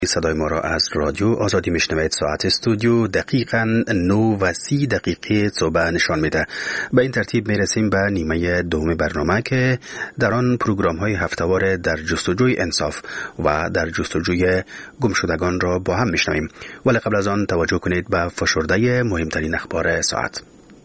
صدای ما را از رادیو آزادی میشنوید. ساعت استودیو دقیقاً 9:30 صبح نشان میده. به این ترتیب میرسیم به نیمه دوم برنامه که در آن پروگرام های هفته‌وار در جستجوی انصاف و در جستجوی گمشدگان را با هم میشنویم. ولی قبل از آن توجه کنید به فشرده مهمترین اخبار ساعت.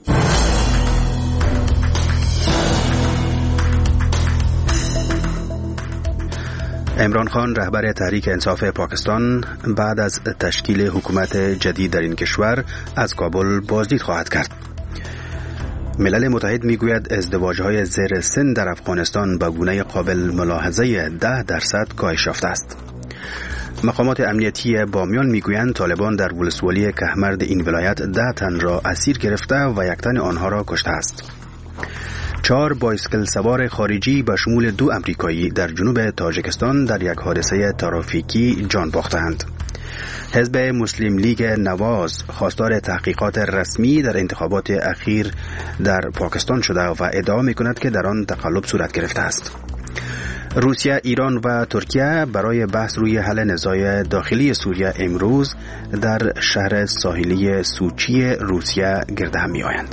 عمران خان رهبر تحریک انصاف پاکستان بعد از تشکیل حکومت جدید در این کشور از کابل بازدید خواهد کرد. ملل متحد میگوید ازدواج‌های زیر سن در افغانستان به گونه قابل ملاحظه 10% کاهش یافته است. مقامات امنیتی بامیان میگویند طالبان در ولسوالی کهمرد این ولایت 10 تن را اسیر گرفته و 1 تن آنها را کشته است. 4 بایسکل سوار خارجی به شمول 2 امریکایی در جنوب تاجیکستان در یک حادثه ترافیکی جان باختند. حزب مسلم لیگ نواز خواستار تحقیقات رسمی در انتخابات اخیر در پاکستان شده و ادعا می‌کند که در آن تقلب صورت گرفته است. روسیه، ایران و ترکیه برای بحث روی حل نزاع داخلی سوریه امروز در شهر ساحلی سوچی روسیه گرد هم می‌آیند.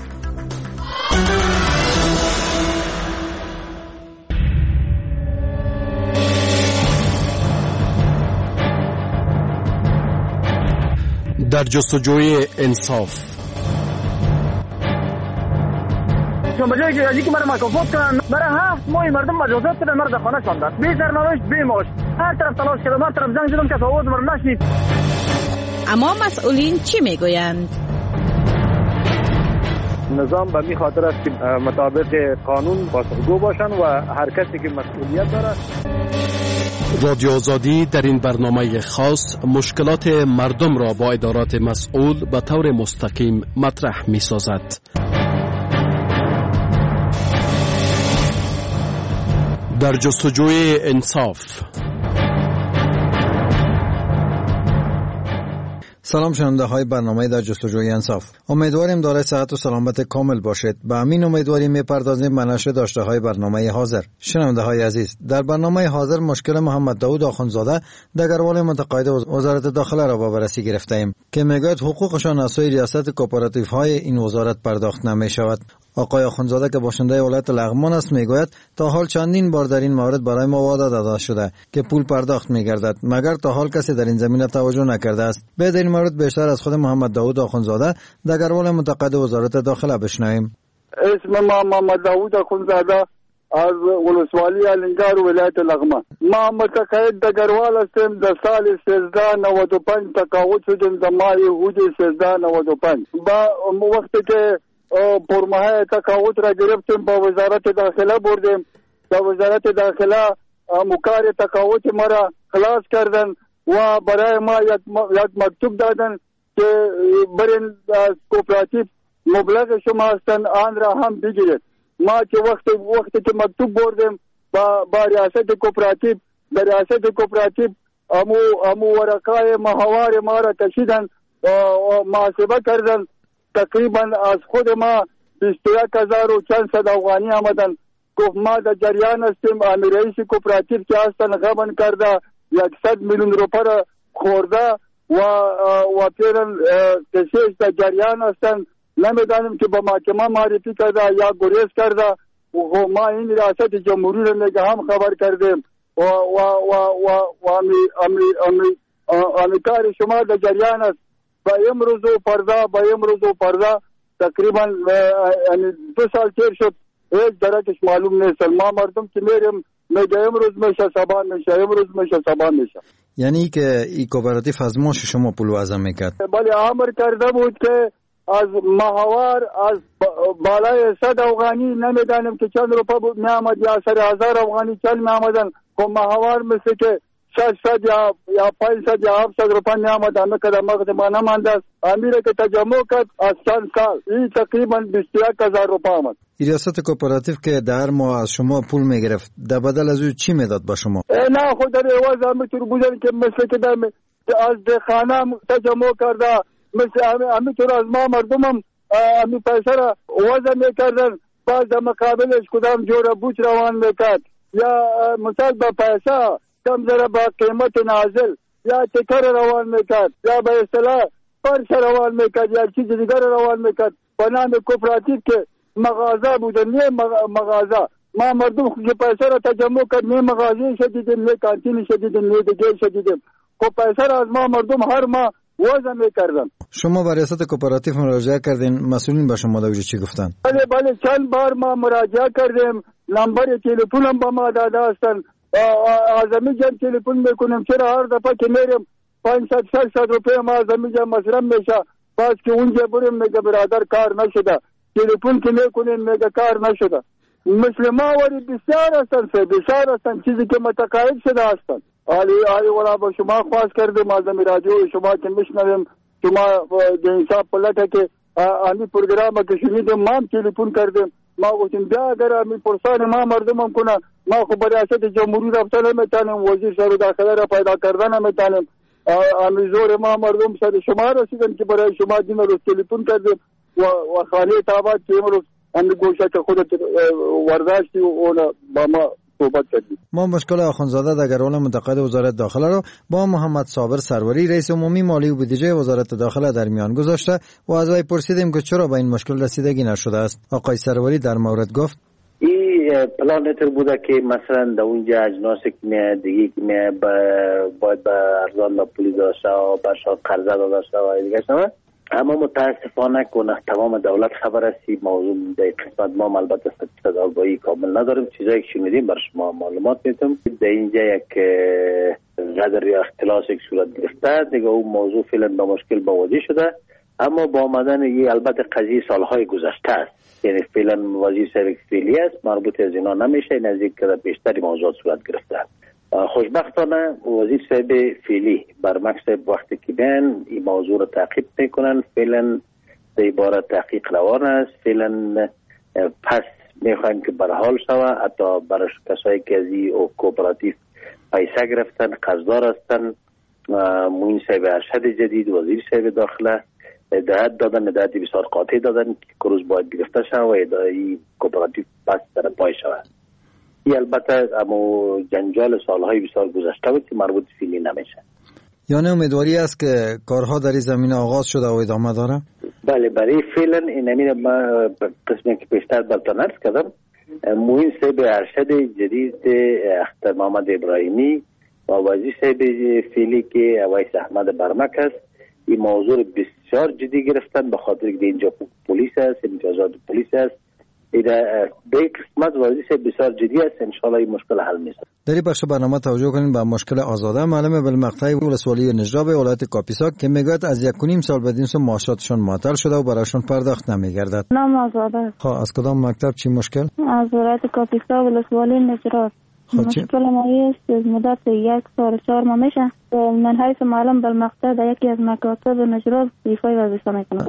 در جستجوی انصاف شما جایی که مرا مکافات کنن، برای 7 ماه مردم مجازات کردن، مرا در خانه شاندن، بی سرنوشت بی معاش، هر طرف تلاش کردم، هر طرف زنگ زدم که آواز مرا نشنید. اما مسئولین چی میگویند؟ نظام به می خاطر است که مطابق قانون بازگو باشن و هر کسی که مسئولیت داره. رادیو آزادی در این برنامه خاص مشکلات مردم را با ادارات مسئول به طور مستقیم مطرح می سازد. در جستجوی انصاف. سلام شنونده های برنامه در جستجوی انصاف. امیدواریم دارای صحت و سلامت کامل باشید. به همین امیدواری میپردازیم به نشر داشته های برنامه حاضر. شنونده های عزیز، در برنامه حاضر مشکل محمد داود آخوندزاده دگروال متقاعد وزارت داخله را با بررسی گرفته ایم که میگوید حقوقشان از سوی ریاست کوپراتیو های این وزارت پرداخت نمی شود. آقای آخوندزاده که باشنده ولایت لغمان است میگوید تا حال چندین بار در این مورد برای ما وعده داده شده که پول پرداخت میگردد، مگر تا حال کسی در این زمینه توجه نکرده است. به این مورد بیشتر از خود محمد داود آخوندزاده دگروال متقاعد وزارت داخله بشنویم. اسم ما محمد داود آخوندزاده از ولسوالی الینگار ولایت لغمان. ما متقاعد دگروال هستم. در سال 1395 تقاعد شدم در ماه حدود 1395. با وقتی که پرماه تقاعد را گرفتیم با وزارت داخله بردیم. در وزارت داخله مکار تقاعد مرا خلاص کردن و برای ما یک مکتوب دادن که برین کوپراتیو مبلغ شما هستن آن را هم بگیرید. ما که وقتی که مکتوب بردیم با ریاست کوپراتیو، در ریاست کوپراتیو امو ورقای محوار ما را کشیدن و محاسبه کردن. تقریبا از خود ما 21,000 و چند صد افغانی آمدن. گفت ما در جریان هستیم. امیر رئیس کوپراتیو که هستن غبن کرده 100 میلیون روپیه را خورده و پیرن کشش در جریان هستن. نمیدانیم که با محکمه معرفی کرده یا گریز کرده. و ما این ریاست جمهوری را نگه هم خبر کردیم و امیکار شما در جریان است. با امروز و پردا تقریبا 2 سال تیر شد، هیچ درکش معلوم نیست. ما مردم که میریم میگه امروز میشه سبا میشه. یعنی که این کوپراتیو از ماش شما پول وضع میکرد؟ بله، امر کرده بود که از ماهوار از بالای 100 افغانی نمیدانیم که چند روپا می آمد یا سر 1000 افغانی چند می آمدن. خب ماهوار مثل که 600 یا 500 یا 700 روپا می آمد. همه که در مغز ما نمانده است. امیره که تجمع کرد از چند سال این تقریبا 21,000 روپا آمد. ریاست کوپراتیو که در ماه از شما پول می گرفت در بدل از او چی میداد با شما؟ نه خود در عوض همینطور بودن که مثل که از دهخانه تجمع کرده، مثل همینطور از ما مردمم همین پیسه را وضع میکردن. باز در مقابلش کدام جور بوچ روان میکرد یا مثال با پیسه کم ذره با قیمت نازل یا تکر روان میکرد یا به اصطلاح فرش روان میکرد یا چیز دیگر روان میکرد به نام کوپراتیو که مغازه بوده، نه مغازه. ما مردم که پیسه را تجمع کرد، نه مغازه شدیدیم، نه کانتین شدیدیم، نه دیگه شدیدیم. خب پیسه را از ما مردم هر ماه وضع میکردن. شما به ریاست کوپراتیو مراجعه کردین، مسئولین به شما در چی گفتن؟ بله چند بار ما مراجعه کردیم، نمبر تلفن هم به ما داده هستن. اعظمی جان تلفن میکنیم، چرا هر دفعه که میریم 500-600 روپیه ما اعظمی جان مصرف میشه، باز که اونجا بریم میگه برادر کار نشده، تلفن که میکنیم میگه کار نشده. مسلمان ولی بسیار هستن چیزی که متقاعد شده هستن. آلی ولا با شما خواست کردیم از رادیو شما که میشنویم، شما به انصاف پلټه که امی پروگرام که شنیدیم ما هم تلفن کردیم، ما گفتیم بیا اگر امی پرسان ما مردمم کنه، ما خب ریاست جمهوری رفتن نمیتونیم، وزیر سر داخله را پیدا کردن نمیتونیم. امی زور ما مردم سر شما رسیدن که برای شما دین رو تلفن کردیم و خانه تابات که امروز امی گوشه که خودت ورداشتی اون با ما صحبت کردیم. ما مشکل آخوندزاده دگرال منتقد وزارت داخله را با محمد صابر سروری رئیس عمومی مالی و بودجه وزارت داخله در میان گذاشته و از وی پرسیدیم که چرا به این مشکل رسیدگی نشده است. آقای سروری در مورد گفت این پلان نتر بوده که مثلا در اونجا اجناس که میاد دیگه که میاد باید به ارزان به پولی داشته و برشاد قرضه داشته و دیگه شده. اما متاسفانه کنه تمام دولت خبر است این موضوع در قسمت ما البته استاتستیک آگاهی کامل نداریم. چیزایی که شنیدیم برای شما معلومات میتونم. در اینجا یک قدر یا اختلاس یک صورت گرفته دیگه، اون موضوع فعلا با مشکل مواجه شده. اما با آمدن این البته قضیه سالهای گذشته است، یعنی فعلا وزیر سابق فعلی است، مربوط از اینا نمیشه، نزدیک که بیشتری موضوعات صورت گرفته. خوشبختانه وزیر صاحب فعلی بر مکتب وقتی که بیان این موضوع را تعقیب میکنن، فعلا در عبارت تحقیق روان است. فعلا پس میخوایم که برحال شود، حتی برای کسایی که از این کوپراتیو پیسه گرفتن قرضدار هستن، معین صاحب ارشد جدید وزیر صاحب داخله هدایت دادن، هدایت بسیار قاطع دادن که روز باید گرفته شود و اداره کوپراتیو پس در پای شود. این البته اما جنجال سالهای بسیار گذشته بود که مربوط فعلی نمیشه. یعنی امیدواری است که کارها در این زمینه آغاز شده و ادامه داره؟ بله برای فعلا این ما قسمی که پیشتر براتون عرض کردم، معین صاحب ارشد جدید اختر محمد ابراهیمی و وزیر صاحب فعلی که اویس احمد برمک است، این موضوع بسیار جدی گرفتن به خاطر که اینجا پلیس است، امتیازات پلیس است. به قسمت وزیر بسیار جدی است، انشاءالله این مشکل حل میشه. در این بخش برنامه توجه کنیم به مشکل آزاده. معلم بالمقطع ولسوالی نجراب ولایت کاپیسا که میگوید از 1.5 سال بدین سو معاشاتشون معطل شده و برایشون پرداخت نمیگردد. نام آزاده. از کدام مکتب چی مشکل؟ از ولایت کاپیسا ولسوالی نجراب. مشکل ما است مدت 1 سال 4 ماه میشه من حیث معلم بالمقطع در یکی از مکاتب نجراب ایفای وظیفه میکنم.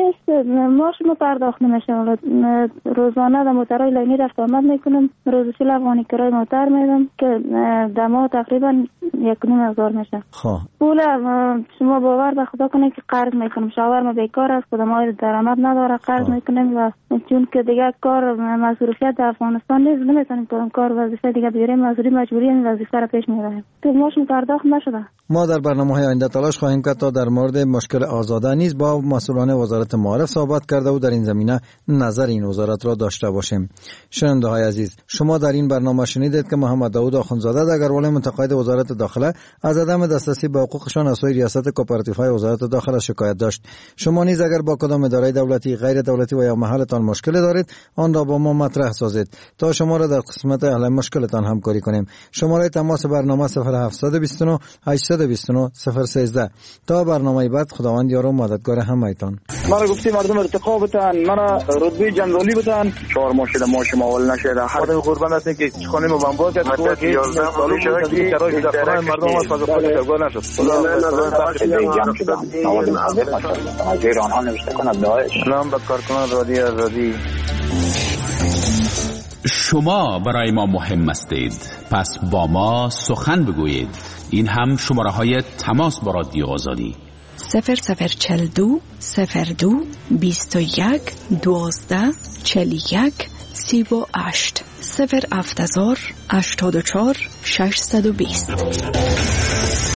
ماش ما پرداخت نمیشه، روزانه در موترهای لاینی رفت آمد میکنم، روزی 40 افغانی کرای موتر میدم که در ماه تقریبا 1,500 میشه. پول شما باور به خدا کنید که قرض میکنم، شاور ما بیکار است، خود ما درآمد نداره، قرض میکنیم و چون که دیگه کار مصروفیت در افغانستان نیست نمیتونیم کار وظیفه دیگه بیاریم، مجبوری این وظیفه را پیش میبریم. که ماش پرداخت نشده. ما در برنامه‌های آینده تلاش خواهیم کرد تا در مورد مشکل آزاده نیز با مسئولان وزارت معارف صحبت کرده و در این زمینه نظر این وزارت را داشته باشیم. شنونده‌های عزیز، شما در این برنامه شنیدید که محمد داوود آخوندزاده دگربال منتقد وزارت داخله از عدم دسترسی به حقوقشان از سوی ریاست کوپراتیوهای وزارت داخله شکایت داشت. شما نیز اگر با کدام اداره دولتی، غیر دولتی و یا محلتان مشکل دارید، آن را با ما مطرح سازید تا شما را در قسمت حل مشکلتان همکاری کنیم. شماره تماس برنامه 0729 829 013. تا برنامه بعد خداوند یار و مددگار همه‌تان. مرا گفتی مردم ارتقا بتن، مرا رتبه جنرالی بتن، 4 ماه شده ماشم اول نشده. خدا قربان است که خانه ما بمبار کرد، که 11 سال شده که کرای در خانه مردم از فقط اشتغال نشد. خدا ایران ها نوشته کنه داعش. سلام به کارکنان رادیو آزادی. شما برای ما مهم هستید، پس با ما سخن بگویید. این هم شماره های تماس با رادیو آزادی 0042 02 21 12 41 38 070 84 620.